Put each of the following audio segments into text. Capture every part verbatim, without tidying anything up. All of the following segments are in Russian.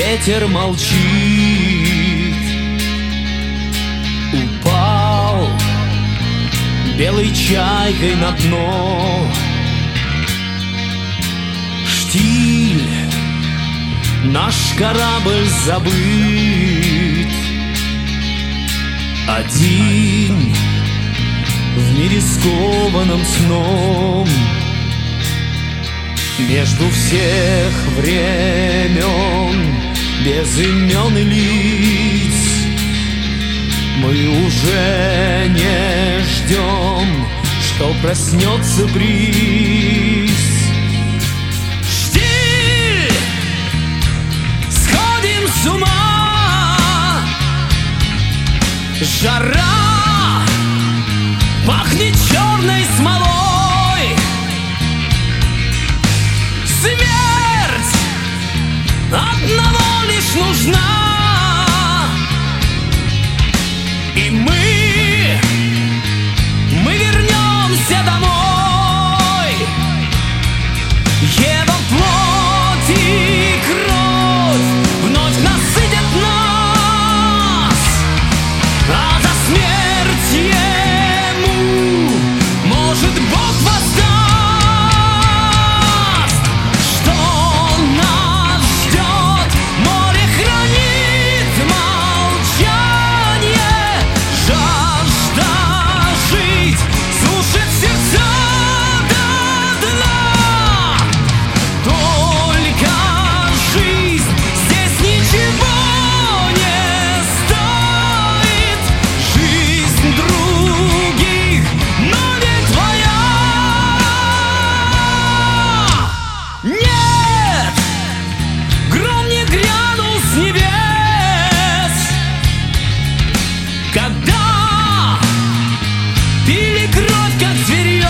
ветер молчит. Упал белой чайкой на дно. Штиль, наш корабль забыт. Один в мире скованном сном. Между всех времен, без имен и лиц, мы уже не ждем, что проснется бриз. Штиль, сходим с ума. Жара пахнет черной смолой. Смерть одного лишь нужна. И мы, мы вернемся домой. Его плоть и кровь вновь насытят нас, а за смерть ему, может, Бог воздаст. Когда пили кровь, как зверье,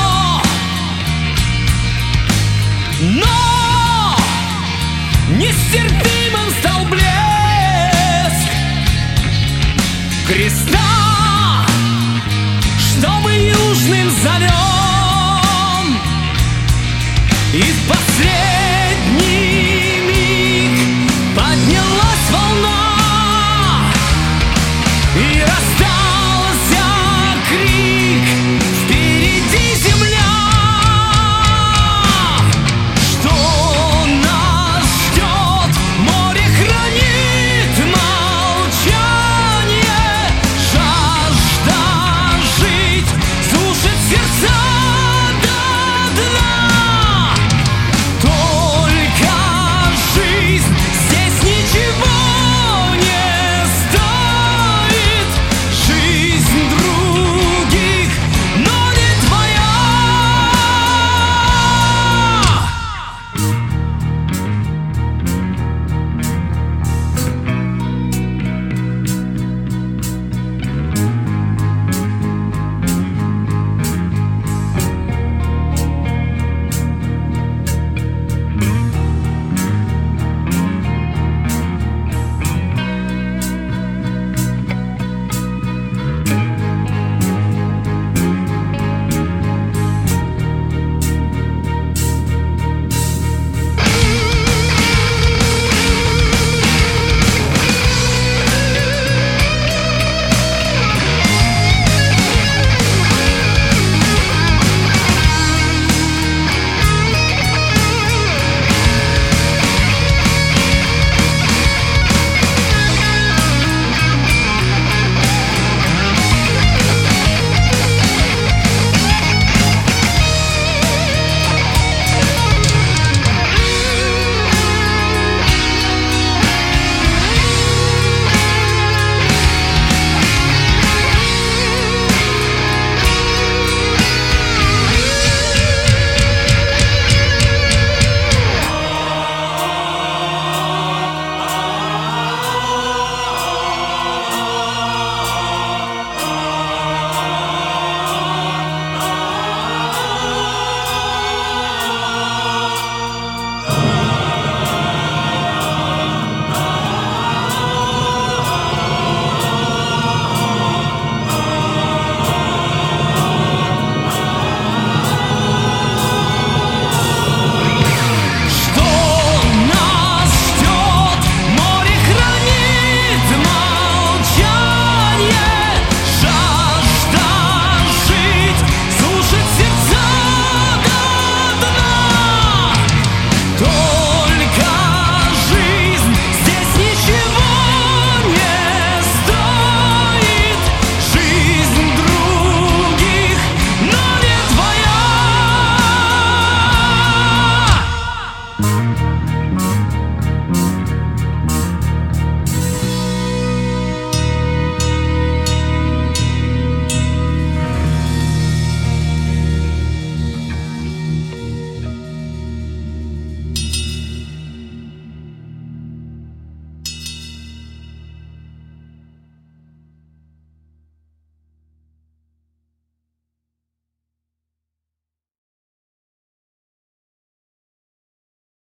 но нестерпимым стал блеск креста, что мы южным зовем. И в последний миг поднялась волна и растаяла.